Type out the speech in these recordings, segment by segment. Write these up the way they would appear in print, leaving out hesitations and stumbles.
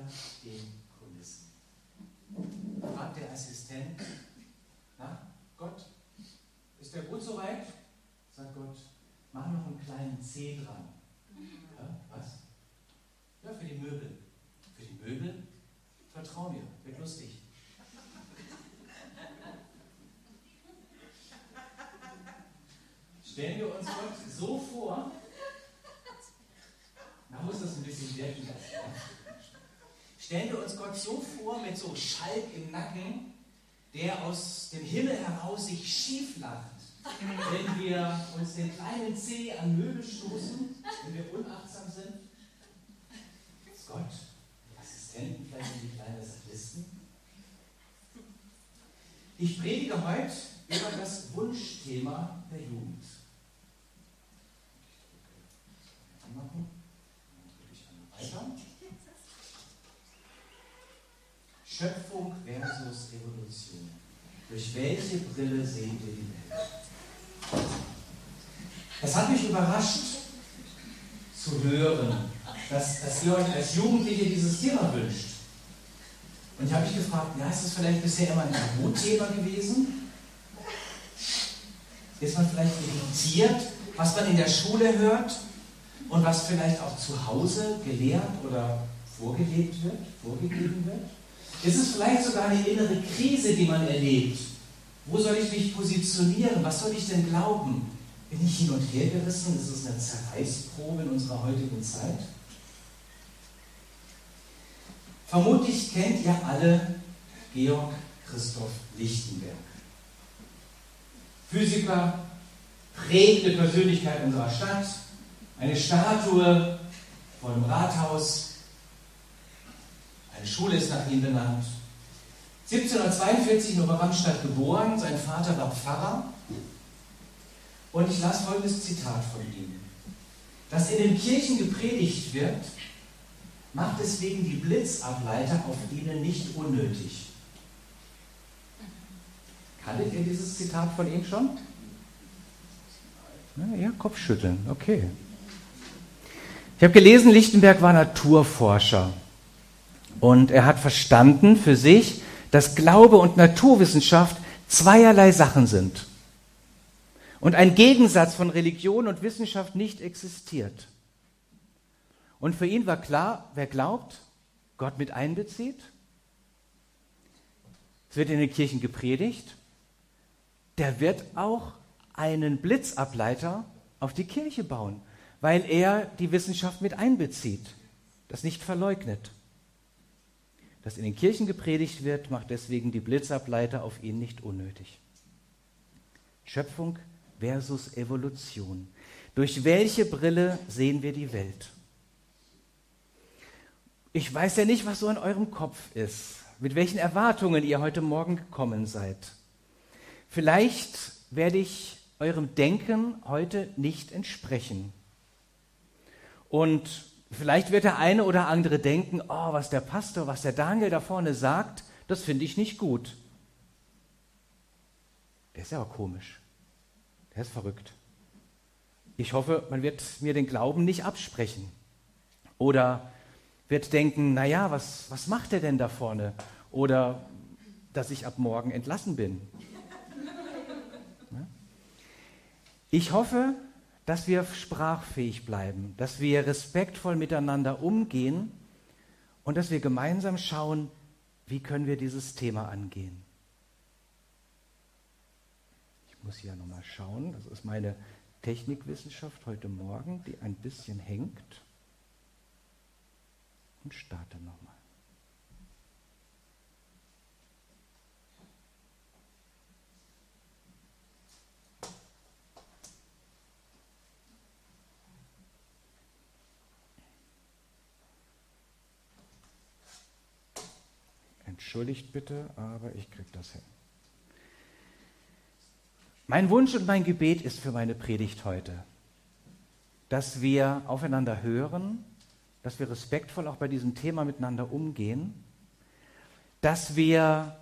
den Kulissen. Fragt der Assistent, na, Gott, ist der gut soweit? Sagt Gott, mach noch einen kleinen C dran. Ja, was? Ja, für die Möbel. Für die Möbel? Vertrau mir, wird lustig. Stellen wir uns Gott so vor, man muss das ein bisschen wirken lassen. Ja? Stellen wir uns Gott so vor, mit so Schalk im Nacken, der aus dem Himmel heraus sich schief lacht, wenn wir uns den kleinen Zeh an Möbel stoßen, wenn wir unachtsam sind. Ist Gott, die Assistenten, vielleicht sind die kleinen Sadisten. Ich predige heute über das Wunschthema der Jugend. Anmachen. Dann drücke ich einmal weiter. Schöpfung versus Evolution. Durch welche Brille sehen wir die Welt? Es hat mich überrascht zu hören, dass ihr euch als Jugendliche dieses Thema wünscht. Und ich habe mich gefragt, ja, ist das vielleicht bisher immer ein Tabuthema gewesen? Ist man vielleicht irritiert, was man in der Schule hört und was vielleicht auch zu Hause gelehrt oder vorgegeben wird? Ist es vielleicht sogar eine innere Krise, die man erlebt? Wo soll ich mich positionieren? Was soll ich denn glauben? Bin ich hin und her gerissen? Ist es eine Zerreißprobe in unserer heutigen Zeit? Vermutlich kennt ihr alle Georg Christoph Lichtenberg. Physiker, prägende Persönlichkeit unserer Stadt, eine Statue vor dem Rathaus, eine Schule ist nach ihm benannt. 1742 in Oberramstadt geboren, sein Vater war Pfarrer. Und ich las folgendes Zitat von ihm. Dass in den Kirchen gepredigt wird, macht deswegen die Blitzableiter auf ihnen nicht unnötig. Kanntet ihr dieses Zitat von ihm schon? Ja, Kopfschütteln, okay. Ich habe gelesen, Lichtenberg war Naturforscher. Und er hat verstanden für sich, dass Glaube und Naturwissenschaft zweierlei Sachen sind. Und ein Gegensatz von Religion und Wissenschaft nicht existiert. Und für ihn war klar, wer glaubt, Gott mit einbezieht. Es wird in den Kirchen gepredigt. Der wird auch einen Blitzableiter auf die Kirche bauen, weil er die Wissenschaft mit einbezieht, das nicht verleugnet. Dass in den Kirchen gepredigt wird, macht deswegen die Blitzableiter auf ihn nicht unnötig. Schöpfung versus Evolution. Durch welche Brille sehen wir die Welt? Ich weiß ja nicht, was so in eurem Kopf ist, mit welchen Erwartungen ihr heute Morgen gekommen seid. Vielleicht werde ich eurem Denken heute nicht entsprechen. Und vielleicht wird der eine oder andere denken, oh, was der Pastor, was der Daniel da vorne sagt, das finde ich nicht gut. Der ist ja aber komisch. Der ist verrückt. Ich hoffe, man wird mir den Glauben nicht absprechen. Oder wird denken, naja, was macht der denn da vorne? Oder dass ich ab morgen entlassen bin. Ich hoffe, dass wir sprachfähig bleiben, dass wir respektvoll miteinander umgehen und dass wir gemeinsam schauen, wie können wir dieses Thema angehen. Ich muss hier nochmal schauen, das ist meine Technikwissenschaft heute Morgen, die ein bisschen hängt. Und starte nochmal. Entschuldigt bitte, aber ich kriege das hin. Mein Wunsch und mein Gebet ist für meine Predigt heute, dass wir aufeinander hören, dass wir respektvoll auch bei diesem Thema miteinander umgehen, dass wir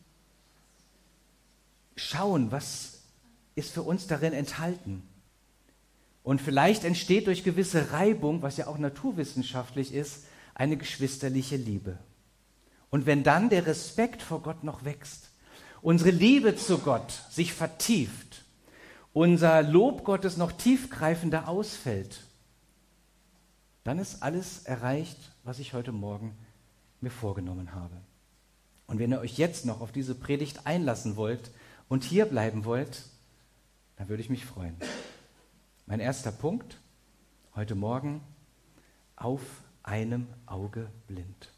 schauen, was ist für uns darin enthalten. Und vielleicht entsteht durch gewisse Reibung, was ja auch naturwissenschaftlich ist, eine geschwisterliche Liebe. Und wenn dann der Respekt vor Gott noch wächst, unsere Liebe zu Gott sich vertieft, unser Lob Gottes noch tiefgreifender ausfällt, dann ist alles erreicht, was ich heute Morgen mir vorgenommen habe. Und wenn ihr euch jetzt noch auf diese Predigt einlassen wollt und hier bleiben wollt, dann würde ich mich freuen. Mein erster Punkt heute Morgen: auf einem Auge blind.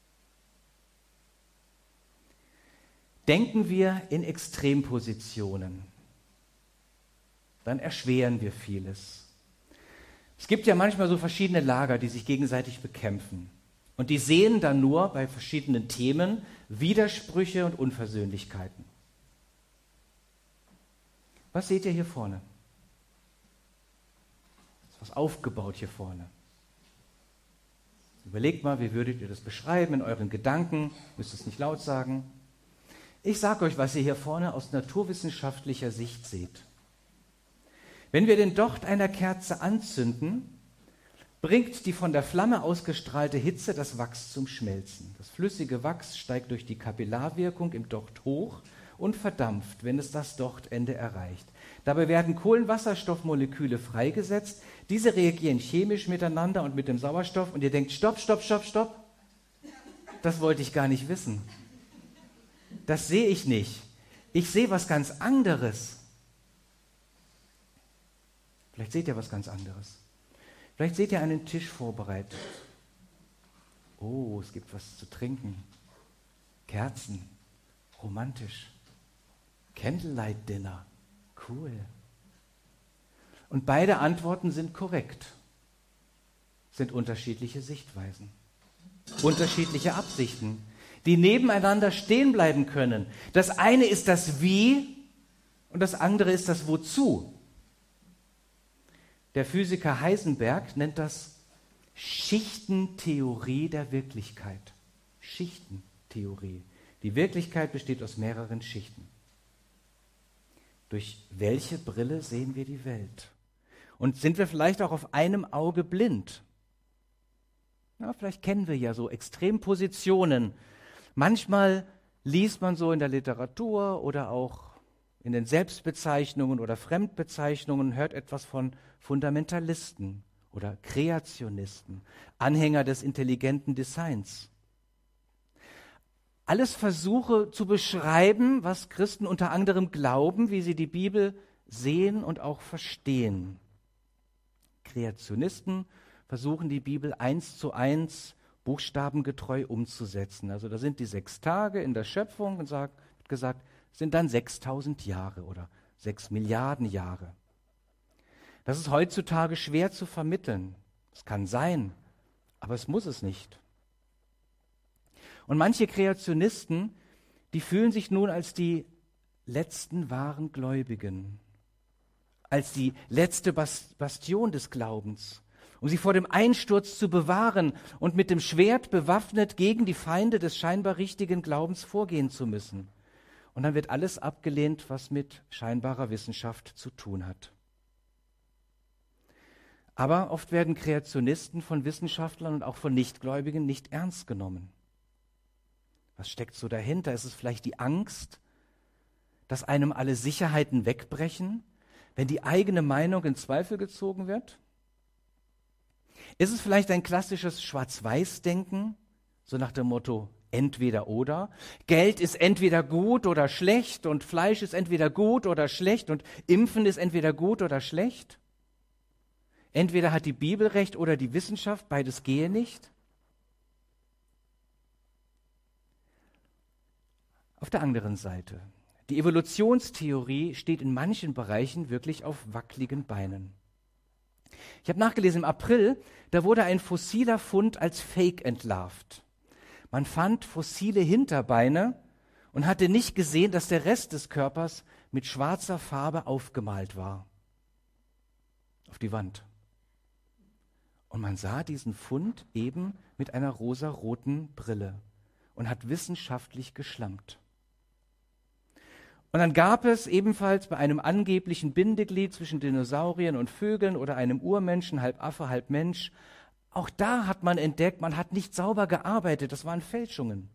Denken wir in Extrempositionen, dann erschweren wir vieles. Es gibt ja manchmal so verschiedene Lager, die sich gegenseitig bekämpfen. Und die sehen dann nur bei verschiedenen Themen Widersprüche und Unversöhnlichkeiten. Was seht ihr hier vorne? Ist was aufgebaut hier vorne. Überlegt mal, wie würdet ihr das beschreiben in euren Gedanken? Müsst es nicht laut sagen. Ich sage euch, was ihr hier vorne aus naturwissenschaftlicher Sicht seht. Wenn wir den Docht einer Kerze anzünden, bringt die von der Flamme ausgestrahlte Hitze das Wachs zum Schmelzen. Das flüssige Wachs steigt durch die Kapillarwirkung im Docht hoch und verdampft, wenn es das Dochtende erreicht. Dabei werden Kohlenwasserstoffmoleküle freigesetzt. Diese reagieren chemisch miteinander und mit dem Sauerstoff. Und ihr denkt, stopp. Das wollte ich gar nicht wissen. Das sehe ich nicht. Ich sehe was ganz anderes. Vielleicht seht ihr was ganz anderes. Vielleicht seht ihr einen Tisch vorbereitet. Oh, es gibt was zu trinken. Kerzen. Romantisch. Candlelight Dinner. Cool. Und beide Antworten sind korrekt. Sind unterschiedliche Sichtweisen. Unterschiedliche Absichten, die nebeneinander stehen bleiben können. Das eine ist das Wie und das andere ist das Wozu. Der Physiker Heisenberg nennt das Schichtentheorie der Wirklichkeit. Schichtentheorie. Die Wirklichkeit besteht aus mehreren Schichten. Durch welche Brille sehen wir die Welt? Und sind wir vielleicht auch auf einem Auge blind? Ja, vielleicht kennen wir ja so Extrempositionen. Manchmal liest man so in der Literatur oder auch in den Selbstbezeichnungen oder Fremdbezeichnungen, hört etwas von Fundamentalisten oder Kreationisten, Anhänger des intelligenten Designs. Alles Versuche zu beschreiben, was Christen unter anderem glauben, wie sie die Bibel sehen und auch verstehen. Kreationisten versuchen die Bibel 1:1 buchstabengetreu umzusetzen. Also da sind die 6 Tage in der Schöpfung und wird gesagt, sind dann 6000 Jahre oder 6 Milliarden Jahre. Das ist heutzutage schwer zu vermitteln. Es kann sein, aber es muss es nicht. Und manche Kreationisten, die fühlen sich nun als die letzten wahren Gläubigen, als die letzte Bastion des Glaubens, um sie vor dem Einsturz zu bewahren und mit dem Schwert bewaffnet gegen die Feinde des scheinbar richtigen Glaubens vorgehen zu müssen. Und dann wird alles abgelehnt, was mit scheinbarer Wissenschaft zu tun hat. Aber oft werden Kreationisten von Wissenschaftlern und auch von Nichtgläubigen nicht ernst genommen. Was steckt so dahinter? Ist es vielleicht die Angst, dass einem alle Sicherheiten wegbrechen, wenn die eigene Meinung in Zweifel gezogen wird? Ist es vielleicht ein klassisches Schwarz-Weiß-Denken, so nach dem Motto entweder oder? Geld ist entweder gut oder schlecht und Fleisch ist entweder gut oder schlecht und Impfen ist entweder gut oder schlecht? Entweder hat die Bibel recht oder die Wissenschaft, beides gehe nicht? Auf der anderen Seite, die Evolutionstheorie steht in manchen Bereichen wirklich auf wackeligen Beinen. Ich habe nachgelesen, im April, da wurde ein fossiler Fund als Fake entlarvt. Man fand fossile Hinterbeine und hatte nicht gesehen, dass der Rest des Körpers mit schwarzer Farbe aufgemalt war. Auf die Wand. Und man sah diesen Fund eben mit einer rosaroten Brille und hat wissenschaftlich geschlampt. Und dann gab es ebenfalls bei einem angeblichen Bindeglied zwischen Dinosauriern und Vögeln oder einem Urmenschen, halb Affe, halb Mensch, Auch da hat man entdeckt, man hat nicht sauber gearbeitet, das waren Fälschungen.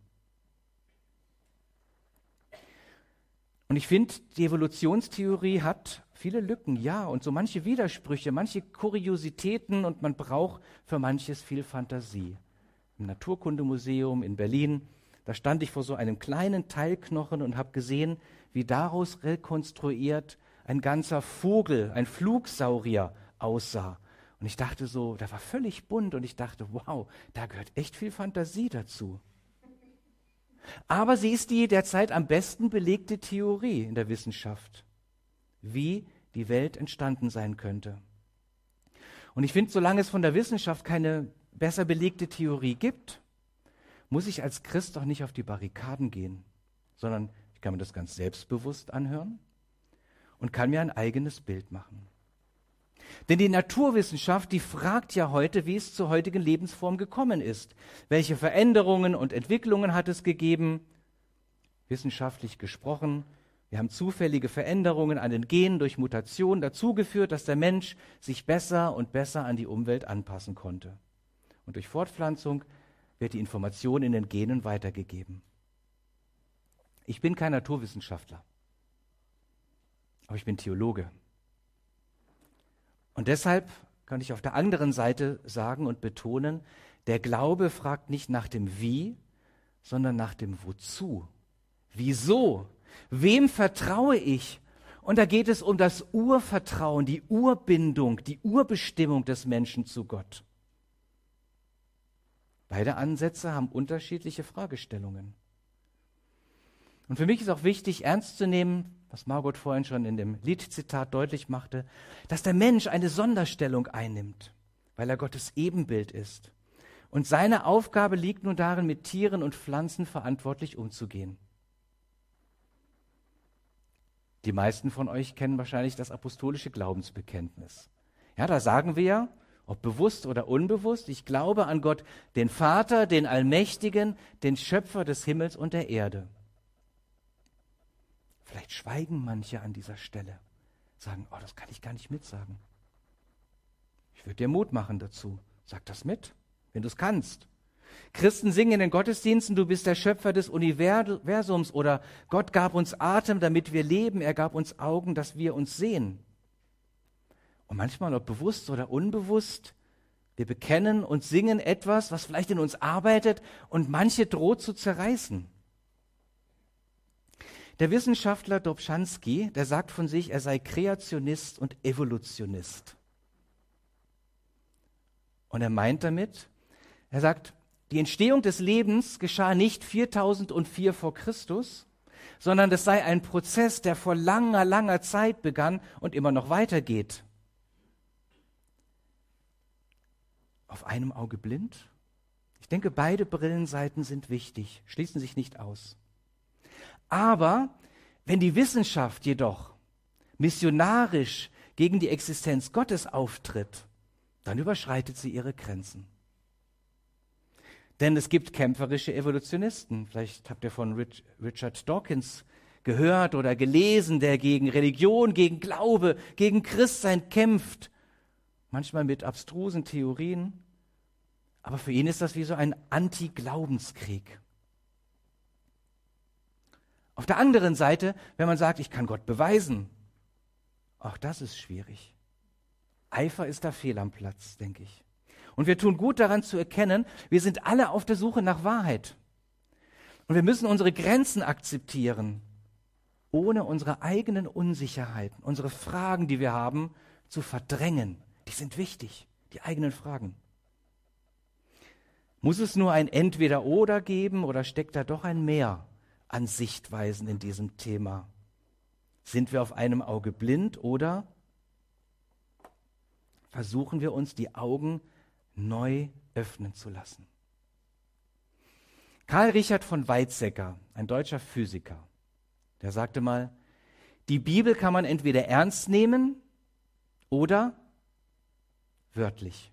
Und ich finde, die Evolutionstheorie hat viele Lücken, ja, und so manche Widersprüche, manche Kuriositäten und man braucht für manches viel Fantasie. Im Naturkundemuseum in Berlin, da stand ich vor so einem kleinen Teilknochen und habe gesehen, wie daraus rekonstruiert ein ganzer Vogel, ein Flugsaurier aussah. Und ich dachte so, der war völlig bunt und ich dachte, wow, da gehört echt viel Fantasie dazu. Aber sie ist die derzeit am besten belegte Theorie in der Wissenschaft, wie die Welt entstanden sein könnte. Und ich finde, solange es von der Wissenschaft keine besser belegte Theorie gibt, muss ich als Christ doch nicht auf die Barrikaden gehen, sondern ich kann mir das ganz selbstbewusst anhören und kann mir ein eigenes Bild machen. Denn die Naturwissenschaft, die fragt ja heute, wie es zur heutigen Lebensform gekommen ist. Welche Veränderungen und Entwicklungen hat es gegeben? Wissenschaftlich gesprochen, wir haben zufällige Veränderungen an den Genen durch Mutation dazu geführt, dass der Mensch sich besser und besser an die Umwelt anpassen konnte. Und durch Fortpflanzung wird die Information in den Genen weitergegeben. Ich bin kein Naturwissenschaftler, aber ich bin Theologe. Und deshalb kann ich auf der anderen Seite sagen und betonen, der Glaube fragt nicht nach dem Wie, sondern nach dem Wozu. Wieso? Wem vertraue ich? Und da geht es um das Urvertrauen, die Urbindung, die Urbestimmung des Menschen zu Gott. Beide Ansätze haben unterschiedliche Fragestellungen. Und für mich ist auch wichtig, ernst zu nehmen, was Margot vorhin schon in dem Liedzitat deutlich machte, dass der Mensch eine Sonderstellung einnimmt, weil er Gottes Ebenbild ist. Und seine Aufgabe liegt nun darin, mit Tieren und Pflanzen verantwortlich umzugehen. Die meisten von euch kennen wahrscheinlich das apostolische Glaubensbekenntnis. Ja, da sagen wir, ob bewusst oder unbewusst, ich glaube an Gott, den Vater, den Allmächtigen, den Schöpfer des Himmels und der Erde. Vielleicht schweigen manche an dieser Stelle, sagen, oh, das kann ich gar nicht mitsagen. Ich würde dir Mut machen dazu. Sag das mit, wenn du es kannst. Christen singen in den Gottesdiensten, du bist der Schöpfer des Universums oder Gott gab uns Atem, damit wir leben. Er gab uns Augen, dass wir uns sehen. Und manchmal, ob bewusst oder unbewusst, wir bekennen und singen etwas, was vielleicht in uns arbeitet und manche droht zu zerreißen. Der Wissenschaftler Dobzhansky, der sagt von sich, er sei Kreationist und Evolutionist. Und er meint damit, er sagt, die Entstehung des Lebens geschah nicht 4004 vor Christus, sondern das sei ein Prozess, der vor langer, langer Zeit begann und immer noch weitergeht. Auf einem Auge blind? Ich denke, beide Brillenseiten sind wichtig, schließen sich nicht aus. Aber wenn die Wissenschaft jedoch missionarisch gegen die Existenz Gottes auftritt, dann überschreitet sie ihre Grenzen. Denn es gibt kämpferische Evolutionisten. Vielleicht habt ihr von Richard Dawkins gehört oder gelesen, der gegen Religion, gegen Glaube, gegen Christsein kämpft. Manchmal mit abstrusen Theorien. Aber für ihn ist das wie so ein Anti-Glaubenskrieg. Auf der anderen Seite, wenn man sagt, ich kann Gott beweisen, auch das ist schwierig. Eifer ist da fehl am Platz, denke ich. Und wir tun gut daran zu erkennen, wir sind alle auf der Suche nach Wahrheit. Und wir müssen unsere Grenzen akzeptieren, ohne unsere eigenen Unsicherheiten, unsere Fragen, die wir haben, zu verdrängen. Die sind wichtig, die eigenen Fragen. Muss es nur ein Entweder-Oder geben oder steckt da doch ein Mehr an Sichtweisen in diesem Thema? Sind wir auf einem Auge blind oder versuchen wir uns die Augen neu öffnen zu lassen? Karl Richard von Weizsäcker, ein deutscher Physiker, der sagte mal, die Bibel kann man entweder ernst nehmen oder wörtlich.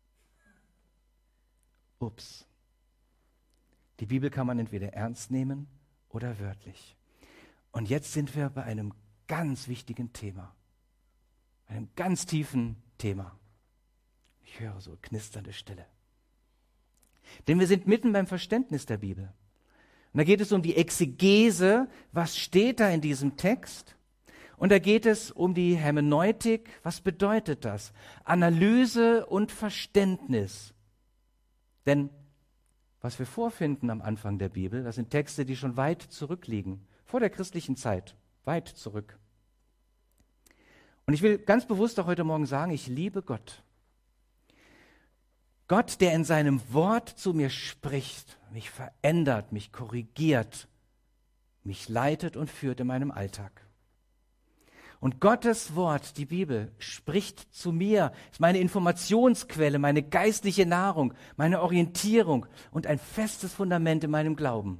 Ups. Die Bibel kann man entweder ernst nehmen oder wörtlich. Und jetzt sind wir bei einem ganz wichtigen Thema, einem ganz tiefen Thema. Ich höre so knisternde Stille. Denn wir sind mitten beim Verständnis der Bibel. Und da geht es um die Exegese, was steht da in diesem Text? Und da geht es um die Hermeneutik, was bedeutet das? Analyse und Verständnis. Denn was wir vorfinden am Anfang der Bibel, das sind Texte, die schon weit zurückliegen, vor der christlichen Zeit, weit zurück. Und ich will ganz bewusst auch heute Morgen sagen, ich liebe Gott. Gott, der in seinem Wort zu mir spricht, mich verändert, mich korrigiert, mich leitet und führt in meinem Alltag. Und Gottes Wort, die Bibel, spricht zu mir, ist meine Informationsquelle, meine geistliche Nahrung, meine Orientierung und ein festes Fundament in meinem Glauben.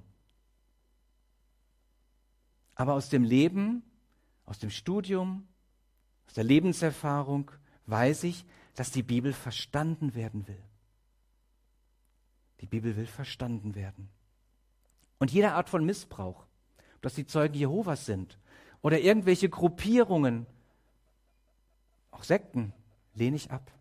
Aber aus dem Leben, aus dem Studium, aus der Lebenserfahrung weiß ich, dass die Bibel verstanden werden will. Die Bibel will verstanden werden. Und jede Art von Missbrauch, ob das die Zeugen Jehovas sind oder irgendwelche Gruppierungen, auch Sekten, lehne ich ab.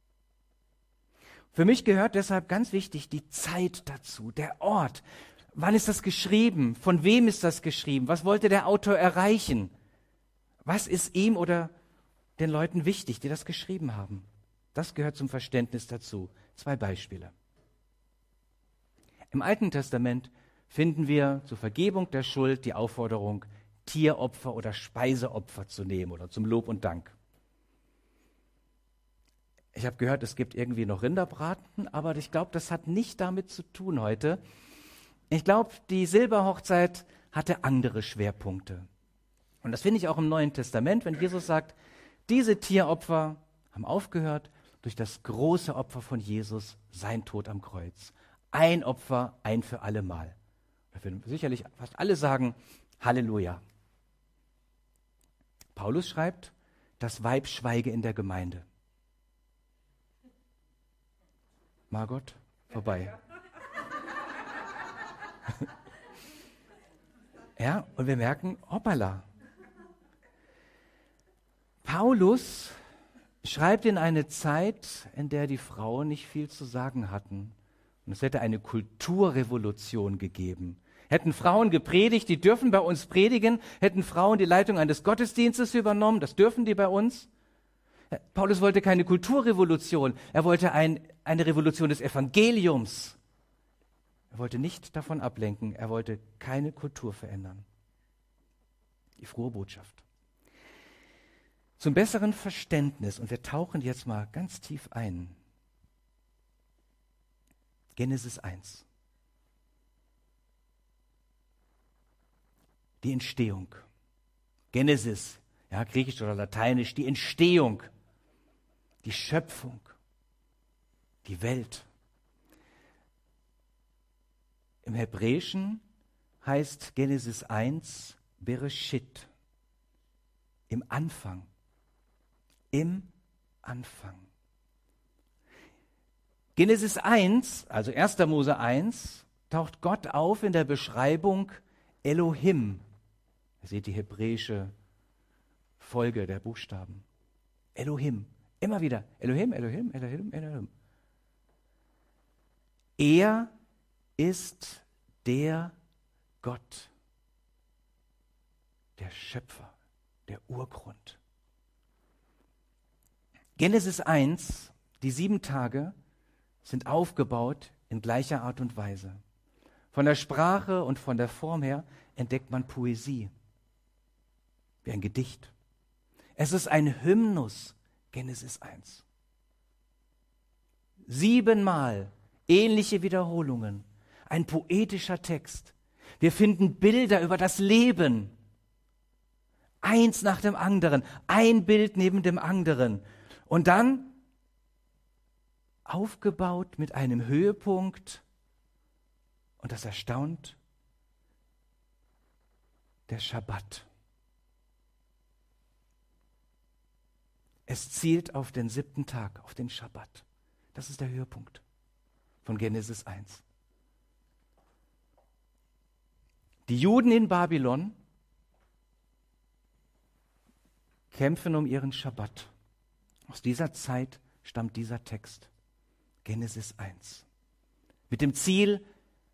Für mich gehört deshalb ganz wichtig die Zeit dazu, der Ort. Wann ist das geschrieben? Von wem ist das geschrieben? Was wollte der Autor erreichen? Was ist ihm oder den Leuten wichtig, die das geschrieben haben? Das gehört zum Verständnis dazu. 2 Beispiele. Im Alten Testament finden wir zur Vergebung der Schuld die Aufforderung, Tieropfer oder Speiseopfer zu nehmen oder zum Lob und Dank. Ich habe gehört, es gibt irgendwie noch Rinderbraten, aber ich glaube, das hat nicht damit zu tun heute. Ich glaube, die Silberhochzeit hatte andere Schwerpunkte. Und das finde ich auch im Neuen Testament, wenn Jesus sagt, diese Tieropfer haben aufgehört durch das große Opfer von Jesus, sein Tod am Kreuz. Ein Opfer, ein für alle Mal. Da würden sicherlich fast alle sagen, Halleluja. Paulus schreibt, das Weib schweige in der Gemeinde. Margot, vorbei. Ja, und wir merken, hoppala. Paulus schreibt in eine Zeit, in der die Frauen nicht viel zu sagen hatten. Und es hätte eine Kulturrevolution gegeben. Hätten Frauen gepredigt, die dürfen bei uns predigen, hätten Frauen die Leitung eines Gottesdienstes übernommen, das dürfen die bei uns. Paulus wollte keine Kulturrevolution, er wollte eine Revolution des Evangeliums. Er wollte nicht davon ablenken, er wollte keine Kultur verändern. Die frohe Botschaft. Zum besseren Verständnis, und wir tauchen jetzt mal ganz tief ein. Genesis 1. Die Entstehung. Genesis, ja, griechisch oder lateinisch, die Entstehung, die Schöpfung, die Welt. Im Hebräischen heißt Genesis 1 Bereshit, im Anfang. Im Anfang. Genesis 1, also 1. Mose 1, taucht Gott auf in der Beschreibung Elohim. Ihr seht die hebräische Folge der Buchstaben. Elohim. Immer wieder. Elohim, Elohim, Elohim, Elohim. Er ist der Gott, der Schöpfer, der Urgrund. Genesis 1, die 7 Tage, sind aufgebaut in gleicher Art und Weise. Von der Sprache und von der Form her entdeckt man Poesie, wie ein Gedicht. Es ist ein Hymnus, Genesis 1. 7-mal ähnliche Wiederholungen, ein poetischer Text. Wir finden Bilder über das Leben, eins nach dem anderen, ein Bild neben dem anderen. Und dann aufgebaut mit einem Höhepunkt, und das erstaunt, der Schabbat. Es zielt auf den 7. Tag, auf den Schabbat. Das ist der Höhepunkt von Genesis 1. Die Juden in Babylon kämpfen um ihren Schabbat. Aus dieser Zeit stammt dieser Text, Genesis 1. Mit dem Ziel,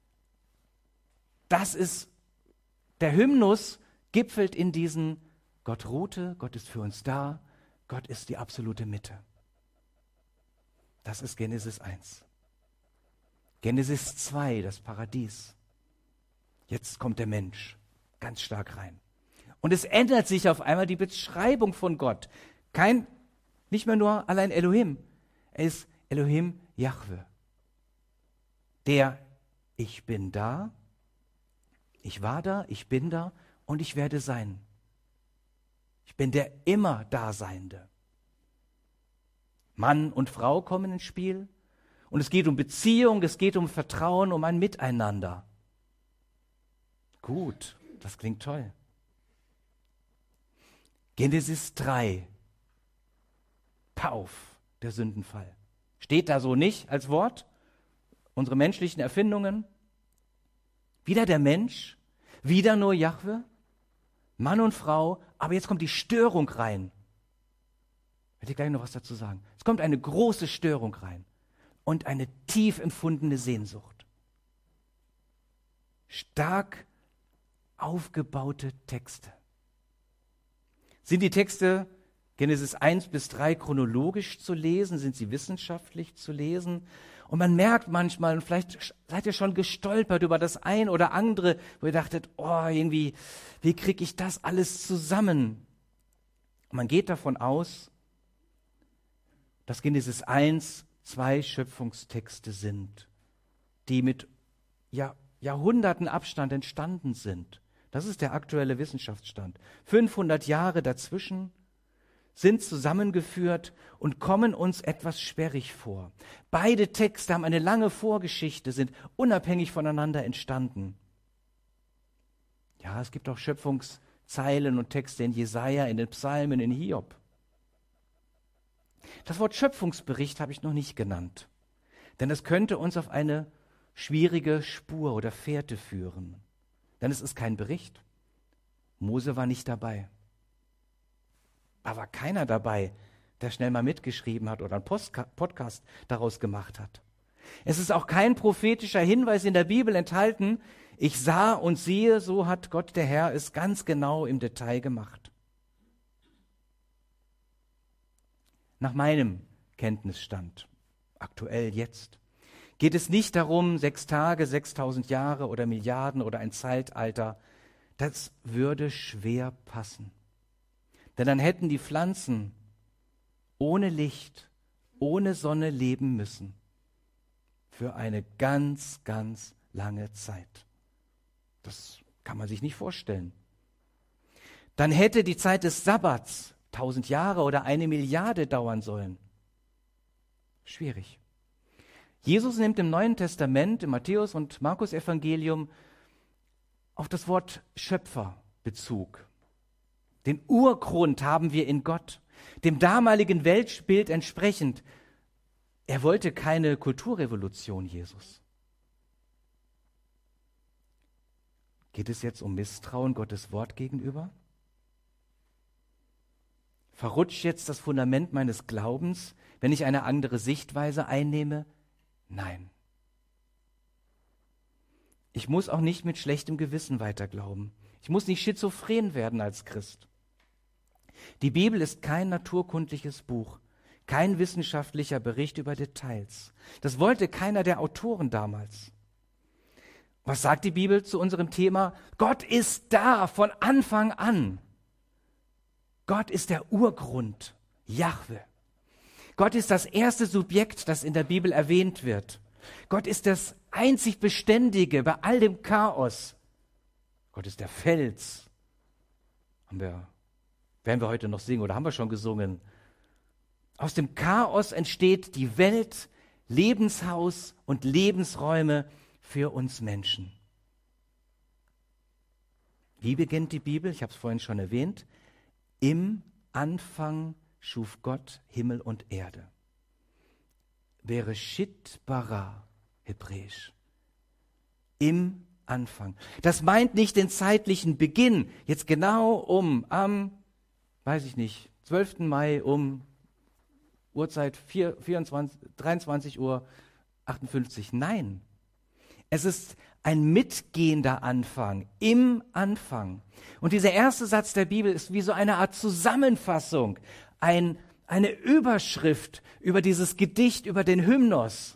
das ist, der Hymnus gipfelt in diesen Gott ruhte, Gott ist für uns da, Gott ist die absolute Mitte. Das ist Genesis 1. Genesis 2, das Paradies. Jetzt kommt der Mensch ganz stark rein. Und es ändert sich auf einmal die Beschreibung von Gott. Nicht mehr nur allein Elohim. Er ist Elohim Jahwe. Der ich bin da, ich war da, ich bin da und ich werde sein. Ich bin der immer Daseinende. Mann und Frau kommen ins Spiel und es geht um Beziehung, es geht um Vertrauen, um ein Miteinander. Gut, das klingt toll. Genesis 3. Pauf, der Sündenfall. Steht da so nicht als Wort. Unsere menschlichen Erfindungen. Wieder der Mensch, wieder nur Jahwe, Mann und Frau, aber jetzt kommt die Störung rein. Ich werde gleich noch was dazu sagen. Es kommt eine große Störung rein und eine tief empfundene Sehnsucht. Stark aufgebaute Texte. Sind die Texte Genesis 1 bis 3 chronologisch zu lesen? Sind sie wissenschaftlich zu lesen? Und man merkt manchmal, und vielleicht seid ihr schon gestolpert über das ein oder andere, wo ihr dachtet, oh, irgendwie, wie kriege ich das alles zusammen? Und man geht davon aus, dass Genesis 1 2 Schöpfungstexte sind, die mit Jahrhunderten Abstand entstanden sind. Das ist der aktuelle Wissenschaftsstand. 500 Jahre dazwischen sind zusammengeführt und kommen uns etwas sperrig vor. Beide Texte haben eine lange Vorgeschichte, sind unabhängig voneinander entstanden. Ja, es gibt auch Schöpfungszeilen und Texte in Jesaja, in den Psalmen, in Hiob. Das Wort Schöpfungsbericht habe ich noch nicht genannt, denn es könnte uns auf eine schwierige Spur oder Fährte führen. Denn es ist kein Bericht. Mose war nicht dabei. Da war keiner dabei, der schnell mal mitgeschrieben hat oder einen Podcast daraus gemacht hat. Es ist auch kein prophetischer Hinweis in der Bibel enthalten. Ich sah und siehe, so hat Gott der Herr es ganz genau im Detail gemacht. Nach meinem Kenntnisstand, aktuell jetzt, geht es nicht darum, 6 Tage, 6000 Jahre oder Milliarden oder ein Zeitalter. Das würde schwer passen. Denn dann hätten die Pflanzen ohne Licht, ohne Sonne leben müssen. Für eine ganz, ganz lange Zeit. Das kann man sich nicht vorstellen. Dann hätte die Zeit des Sabbats 1000 Jahre oder 1 Milliarde dauern sollen. Schwierig. Jesus nimmt im Neuen Testament, im Matthäus- und Markus-Evangelium, auf das Wort Schöpfer Bezug. Den Urgrund haben wir in Gott, dem damaligen Weltbild entsprechend. Er wollte keine Kulturrevolution, Jesus. Geht es jetzt um Misstrauen Gottes Wort gegenüber? Verrutscht jetzt das Fundament meines Glaubens, wenn ich eine andere Sichtweise einnehme? Nein. Ich muss auch nicht mit schlechtem Gewissen weiterglauben. Ich muss nicht schizophren werden als Christ. Die Bibel ist kein naturkundliches Buch, kein wissenschaftlicher Bericht über Details. Das wollte keiner der Autoren damals. Was sagt die Bibel zu unserem Thema? Gott ist da von Anfang an. Gott ist der Urgrund, Jahwe. Gott ist das erste Subjekt, das in der Bibel erwähnt wird. Gott ist das einzig Beständige bei all dem Chaos. Gott ist der Fels. Werden wir heute noch singen oder haben wir schon gesungen? Aus dem Chaos entsteht die Welt, Lebenshaus und Lebensräume für uns Menschen. Wie beginnt die Bibel? Ich habe es vorhin schon erwähnt. Im Anfang schuf Gott Himmel und Erde. Bereshit bara, hebräisch. Im Anfang. Das meint nicht den zeitlichen Beginn. Jetzt genau am 12. Mai um Uhrzeit 23:58 Uhr. Nein, Es ist ein mitgehender Anfang, im Anfang. Und dieser erste Satz der Bibel ist wie so eine Art Zusammenfassung, eine Überschrift über dieses Gedicht, über den Hymnos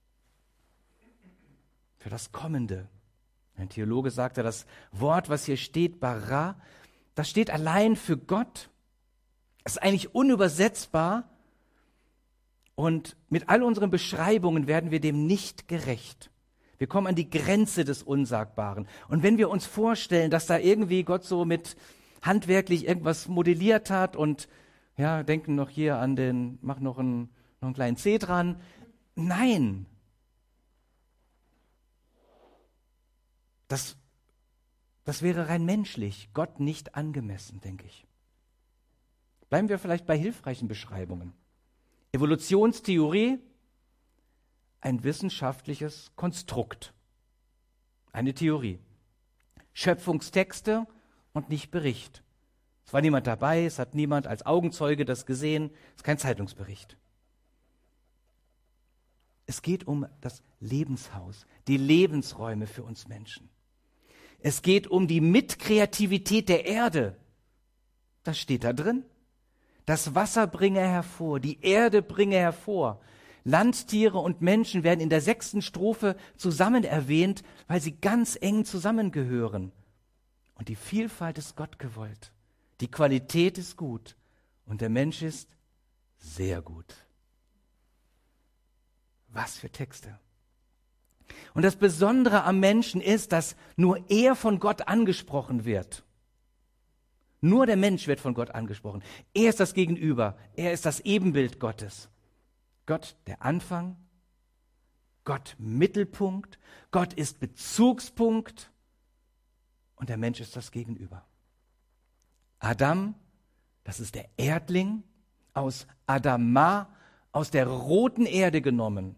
für das Kommende. Ein Theologe sagte, das Wort, was hier steht, bara, das steht allein für Gott. Es ist eigentlich unübersetzbar und mit all unseren Beschreibungen werden wir dem nicht gerecht. Wir kommen an die Grenze des Unsagbaren. Und wenn wir uns vorstellen, dass da irgendwie Gott so mit handwerklich irgendwas modelliert hat und ja, denken noch hier an mach noch einen kleinen C dran. Nein. Das wäre rein menschlich, Gott nicht angemessen, denke ich. Bleiben wir vielleicht bei hilfreichen Beschreibungen. Evolutionstheorie, ein wissenschaftliches Konstrukt, eine Theorie. Schöpfungstexte und nicht Bericht. Es war niemand dabei, es hat niemand als Augenzeuge das gesehen, es ist kein Zeitungsbericht. Es geht um das Lebenshaus, die Lebensräume für uns Menschen. Es geht um die Mitkreativität der Erde. Das steht da drin. Das Wasser bringe hervor, die Erde bringe hervor. Landtiere und Menschen werden in der 6. Strophe zusammen erwähnt, weil sie ganz eng zusammengehören. Und die Vielfalt ist Gott gewollt. Die Qualität ist gut und der Mensch ist sehr gut. Was für Texte. Und das Besondere am Menschen ist, dass nur er von Gott angesprochen wird. Nur der Mensch wird von Gott angesprochen. Er ist das Gegenüber. Er ist das Ebenbild Gottes. Gott der Anfang, Gott Mittelpunkt, Gott ist Bezugspunkt und der Mensch ist das Gegenüber. Adam, das ist der Erdling, aus Adama, aus der roten Erde genommen.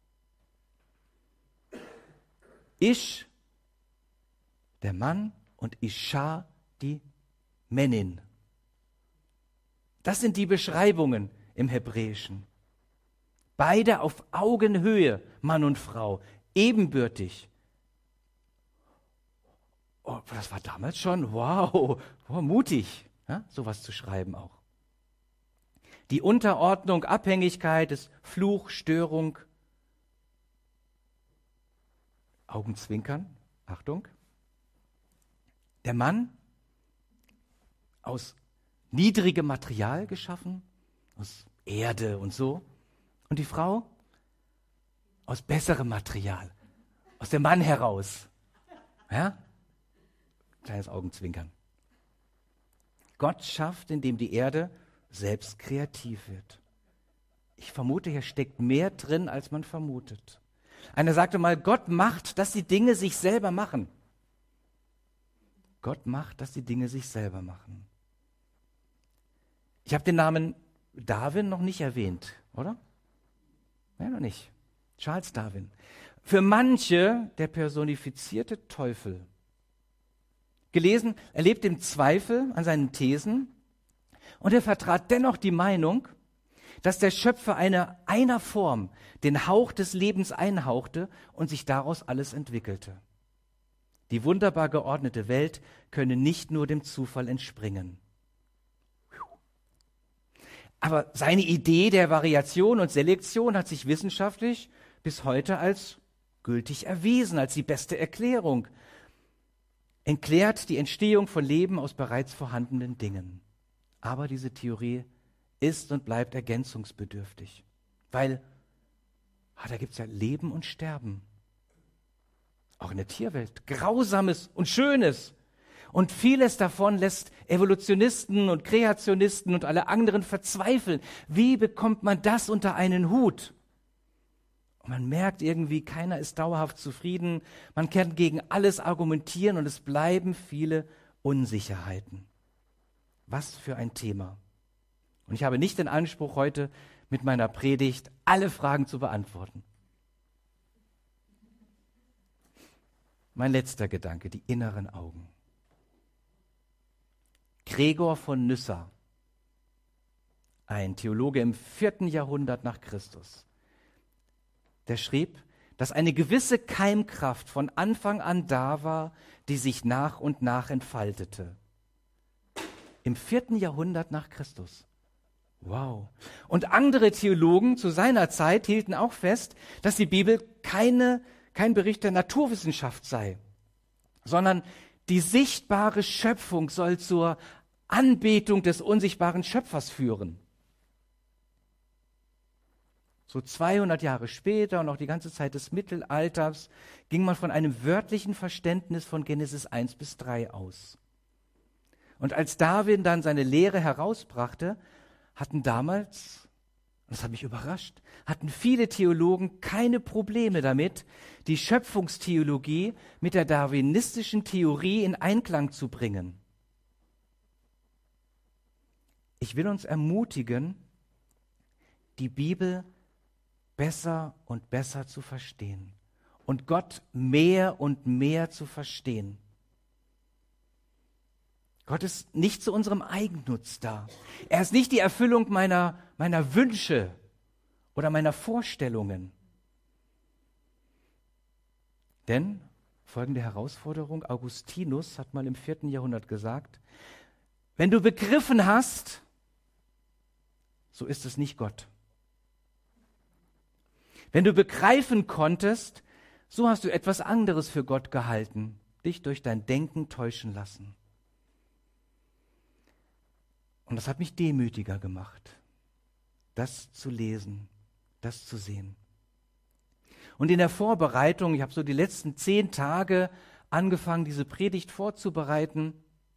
Ish, der Mann, und Isha, die Männin. Das sind die Beschreibungen im Hebräischen. Beide auf Augenhöhe, Mann und Frau, ebenbürtig. Oh, das war damals schon, wow, mutig, ja, sowas zu schreiben auch. Die Unterordnung, Abhängigkeit ist Fluch, Störung, Augenzwinkern, Achtung. Der Mann aus niedrigem Material geschaffen, aus Erde und so. Und die Frau aus besserem Material, aus dem Mann heraus. Ja? Kleines Augenzwinkern. Gott schafft, indem die Erde selbst kreativ wird. Ich vermute, hier steckt mehr drin, als man vermutet. Einer sagte mal, Gott macht, dass die Dinge sich selber machen. Gott macht, dass die Dinge sich selber machen. Ich habe den Namen Darwin noch nicht erwähnt, oder? Nein, noch nicht. Charles Darwin. Für manche der personifizierte Teufel. Gelesen, er lebt im Zweifel an seinen Thesen und er vertrat dennoch die Meinung, dass der Schöpfer einer Form den Hauch des Lebens einhauchte und sich daraus alles entwickelte. Die wunderbar geordnete Welt könne nicht nur dem Zufall entspringen. Aber seine Idee der Variation und Selektion hat sich wissenschaftlich bis heute als gültig erwiesen, als die beste Erklärung. Erklärt die Entstehung von Leben aus bereits vorhandenen Dingen. Aber diese Theorie ist und bleibt ergänzungsbedürftig, weil da gibt es ja Leben und Sterben. Auch in der Tierwelt. Grausames und Schönes. Und vieles davon lässt Evolutionisten und Kreationisten und alle anderen verzweifeln. Wie bekommt man das unter einen Hut? Und man merkt irgendwie, keiner ist dauerhaft zufrieden. Man kann gegen alles argumentieren und es bleiben viele Unsicherheiten. Was für ein Thema. Und ich habe nicht den Anspruch, heute mit meiner Predigt alle Fragen zu beantworten. Mein letzter Gedanke, die inneren Augen. Gregor von Nyssa, ein Theologe im 4. Jahrhundert nach Christus, der schrieb, dass eine gewisse Keimkraft von Anfang an da war, die sich nach und nach entfaltete. Im 4. Jahrhundert nach Christus. Wow. Und andere Theologen zu seiner Zeit hielten auch fest, dass die Bibel kein Bericht der Naturwissenschaft sei, sondern die sichtbare Schöpfung soll zur Anbetung des unsichtbaren Schöpfers führen. So 200 Jahre später und auch die ganze Zeit des Mittelalters ging man von einem wörtlichen Verständnis von Genesis 1-3 aus. Und als Darwin dann seine Lehre herausbrachte, hatten damals, das hat mich überrascht, hatten viele Theologen keine Probleme damit, die Schöpfungstheologie mit der darwinistischen Theorie in Einklang zu bringen. Ich will uns ermutigen, die Bibel besser und besser zu verstehen und Gott mehr und mehr zu verstehen. Gott ist nicht zu unserem Eigennutz da. Er ist nicht die Erfüllung meiner Wünsche oder meiner Vorstellungen. Denn, folgende Herausforderung, Augustinus hat mal im 4. Jahrhundert gesagt, wenn du begriffen hast, so ist es nicht Gott. Wenn du begreifen konntest, so hast du etwas anderes für Gott gehalten, dich durch dein Denken täuschen lassen. Und das hat mich demütiger gemacht, das zu lesen, das zu sehen. Und in der Vorbereitung, ich habe so die letzten 10 Tage angefangen, diese Predigt vorzubereiten,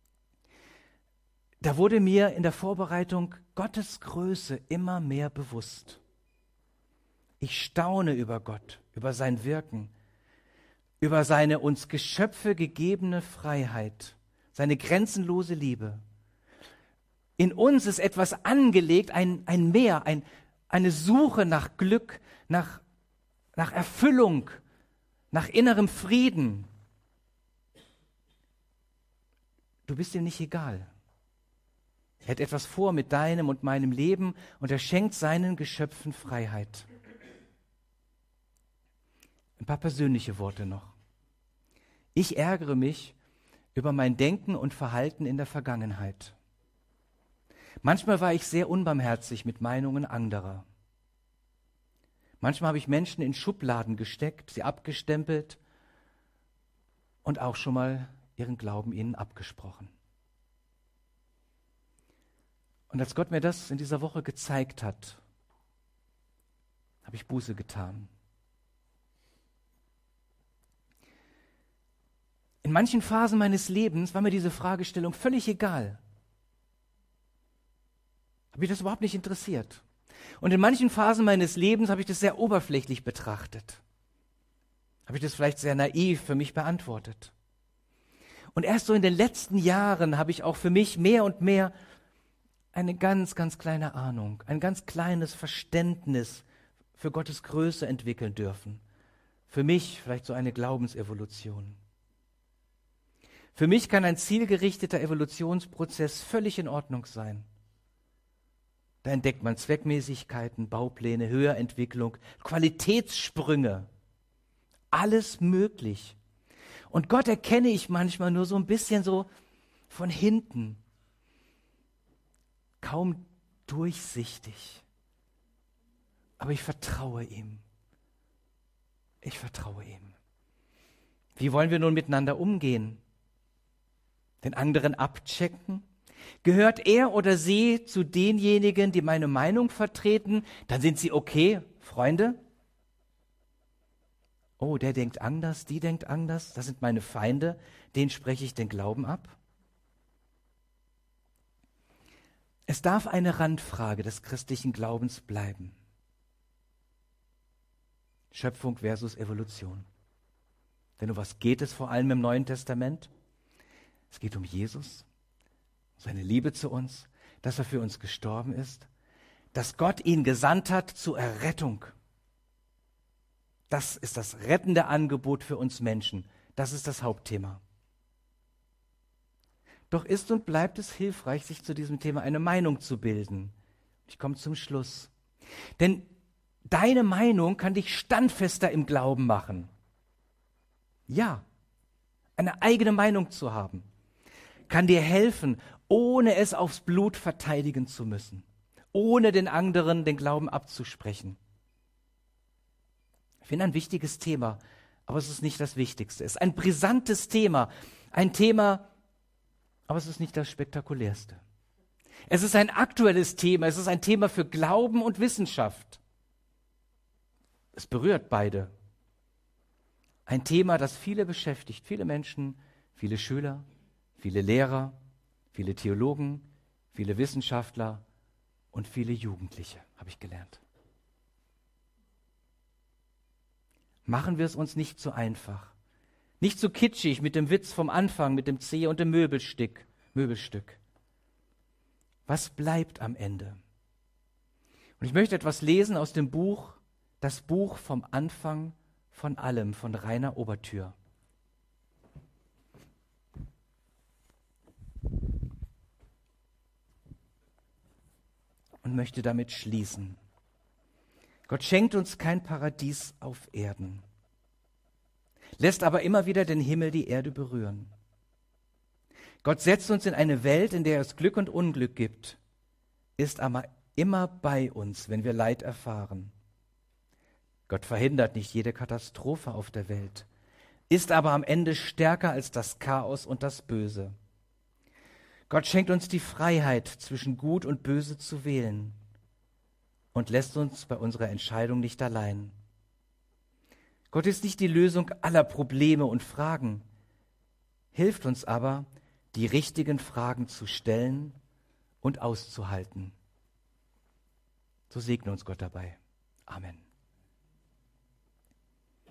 da wurde mir in der Vorbereitung Gottes Größe immer mehr bewusst. Ich staune über Gott, über sein Wirken, über seine uns Geschöpfe gegebene Freiheit, seine grenzenlose Liebe. In uns ist etwas angelegt, ein Meer, eine Suche nach Glück, nach Erfüllung, nach innerem Frieden. Du bist ihm nicht egal. Er hat etwas vor mit deinem und meinem Leben und er schenkt seinen Geschöpfen Freiheit. Ein paar persönliche Worte noch. Ich ärgere mich über mein Denken und Verhalten in der Vergangenheit. Manchmal war ich sehr unbarmherzig mit Meinungen anderer. Manchmal habe ich Menschen in Schubladen gesteckt, sie abgestempelt und auch schon mal ihren Glauben ihnen abgesprochen. Und als Gott mir das in dieser Woche gezeigt hat, habe ich Buße getan. In manchen Phasen meines Lebens war mir diese Fragestellung völlig egal. Habe mich das überhaupt nicht interessiert. Und in manchen Phasen meines Lebens habe ich das sehr oberflächlich betrachtet. Habe ich das vielleicht sehr naiv für mich beantwortet. Und erst so in den letzten Jahren habe ich auch für mich mehr und mehr eine ganz, ganz kleine Ahnung, ein ganz kleines Verständnis für Gottes Größe entwickeln dürfen. Für mich vielleicht so eine Glaubensevolution. Für mich kann ein zielgerichteter Evolutionsprozess völlig in Ordnung sein. Da entdeckt man Zweckmäßigkeiten, Baupläne, Höherentwicklung, Qualitätssprünge. Alles möglich. Und Gott erkenne ich manchmal nur so ein bisschen so von hinten. Kaum durchsichtig. Aber ich vertraue ihm. Ich vertraue ihm. Wie wollen wir nun miteinander umgehen? Den anderen abchecken? Gehört er oder sie zu denjenigen, die meine Meinung vertreten? Dann sind sie okay, Freunde. Oh, der denkt anders, die denkt anders. Das sind meine Feinde. Denen spreche ich den Glauben ab. Es darf eine Randfrage des christlichen Glaubens bleiben. Schöpfung versus Evolution. Denn um was geht es vor allem im Neuen Testament? Es geht um Jesus, seine Liebe zu uns, dass er für uns gestorben ist, dass Gott ihn gesandt hat zur Errettung. Das ist das rettende Angebot für uns Menschen. Das ist das Hauptthema. Doch ist und bleibt es hilfreich, sich zu diesem Thema eine Meinung zu bilden. Ich komme zum Schluss. Denn Deine Meinung kann dich standfester im Glauben machen. Ja, eine eigene Meinung zu haben, kann dir helfen, ohne es aufs Blut verteidigen zu müssen, ohne den anderen den Glauben abzusprechen. Ich finde ein wichtiges Thema, aber es ist nicht das Wichtigste. Es ist ein brisantes Thema, ein Thema, aber es ist nicht das Spektakulärste. Es ist ein aktuelles Thema, es ist ein Thema für Glauben und Wissenschaft. Es berührt beide. Ein Thema, das viele beschäftigt, viele Menschen, viele Schüler, viele Lehrer, viele Theologen, viele Wissenschaftler und viele Jugendliche, habe ich gelernt. Machen wir es uns nicht so einfach, nicht so kitschig mit dem Witz vom Anfang, mit dem Zehe und dem Möbelstück. Was bleibt am Ende? Und ich möchte etwas lesen aus dem Buch, das Buch vom Anfang von allem, von Rainer Oberthür. Und möchte damit schließen. Gott schenkt uns kein Paradies auf Erden, lässt aber immer wieder den Himmel die Erde berühren. Gott setzt uns in eine Welt, in der es Glück und Unglück gibt, ist aber immer bei uns, wenn wir Leid erfahren. Gott verhindert nicht jede Katastrophe auf der Welt, ist aber am Ende stärker als das Chaos und das Böse. Gott schenkt uns die Freiheit, zwischen Gut und Böse zu wählen und lässt uns bei unserer Entscheidung nicht allein. Gott ist nicht die Lösung aller Probleme und Fragen, hilft uns aber, die richtigen Fragen zu stellen und auszuhalten. So segne uns Gott dabei. Amen.